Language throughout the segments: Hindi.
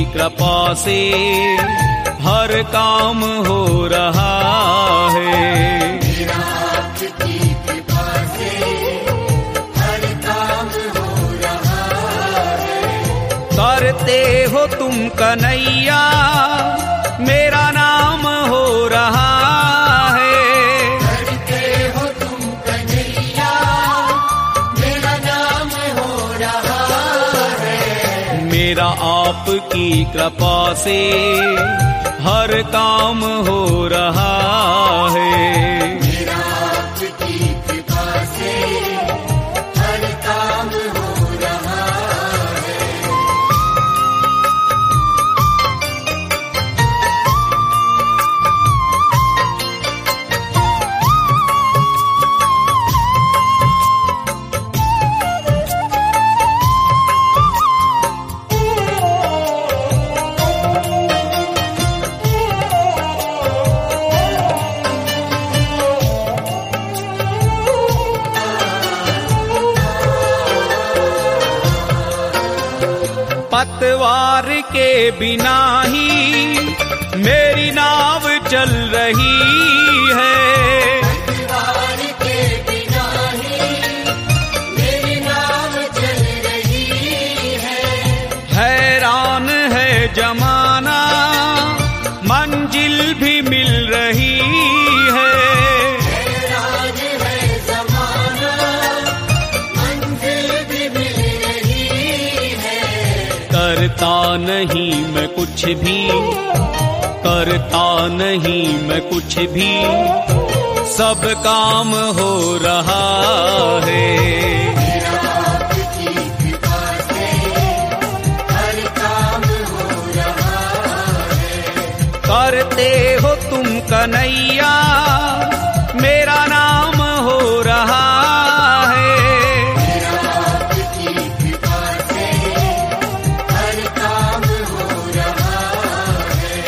कृपा से हर काम हो रहा है। मेरा आपकी कृपा से हर काम हो रहा है। करते हो तुम कन्हैया मेरा नाम हो रहा है। करते हो तुम कन्हैया मेरा नाम हो रहा है। मेरा आपकी कृपा से हर काम हो रहा है। मेरा आपकी कृपा से हर काम हो रहा है। पतवार के बिना ही मेरी नाव चल रही है। पतवार के बिना ही मेरी नाव चल रही है। हैरान है जमाना मंजिल भी मिल रही है। हैरान है ज़माना मंजिल भी मिल रही है। करता नहीं मैं कुछ भी, करता नहीं मैं कुछ भी, सब काम हो रहा है। मेरा आपकी कृपा से हर काम हो रहा है। करते हो तुम कन्हैया मेरा नाम हो रहा है। मेरा आपकी कृपा से हर काम हो रहा है।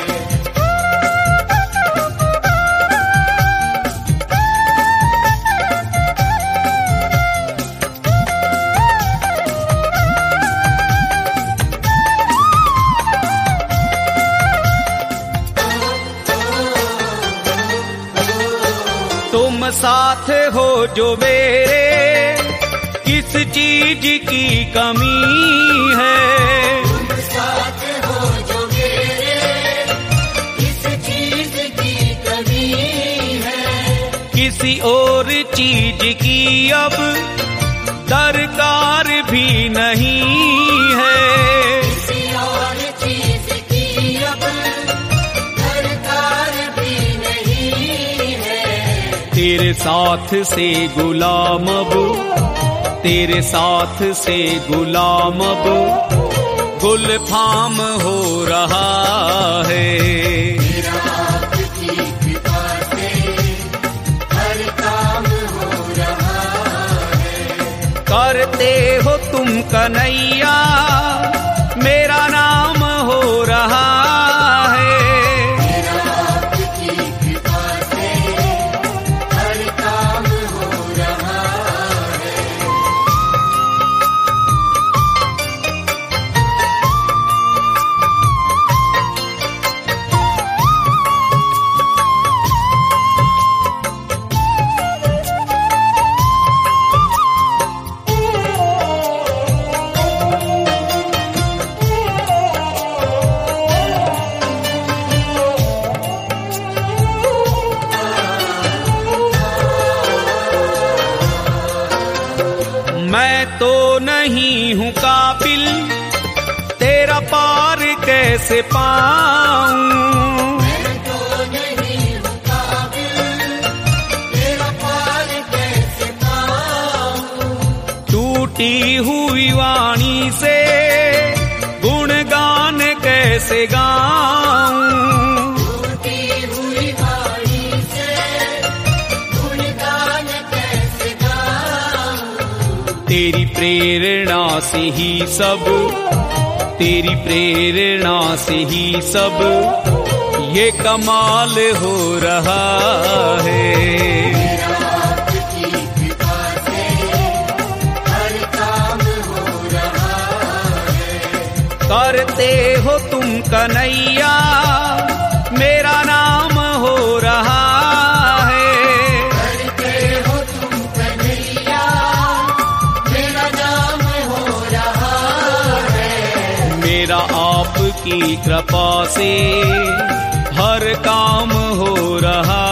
तुम साथ हो जो मेरे किस चीज की कमी है। तुम साथ हो जो मेरे किस चीज की कमी है। किसी और चीज की अब दरकार भी नहीं है। किसी और चीज की अब दरकार भी नहीं है। तेरे साथ से गुलाम अब, तेरे साथ से गुलाम अब गुलफाम हो रहा है। मेरा आपकी कृपा से हर काम हो रहा है। करते हो तुम कन्हैया मेरा नाम हो रहा है। मेरा आपकी कृपा से हर काम हो रहा है। मैं तो नहीं हूँ काबिल तेरा पार कैसे पाऊं। मैं तो नहीं हूँ काबिल तेरा पार कैसे पाऊं। टूटी हुई वाणी से गुणगान कैसे गाऊं। टूटी हुई वाणी से गुणगान कैसे गाऊं। तेरी प्रेरणा से ही सब, तेरी प्रेरणा से ही सब ये कमाल हो रहा है। मेरा आपकी कृपा से हर काम हो रहा है। करते हो तुम कन्हैया मेरा नाम हो रहा है। करते हो तुम कन्हैया मेरा नाम हो रहा है। मेरा आपकी कृपा से हर काम हो रहा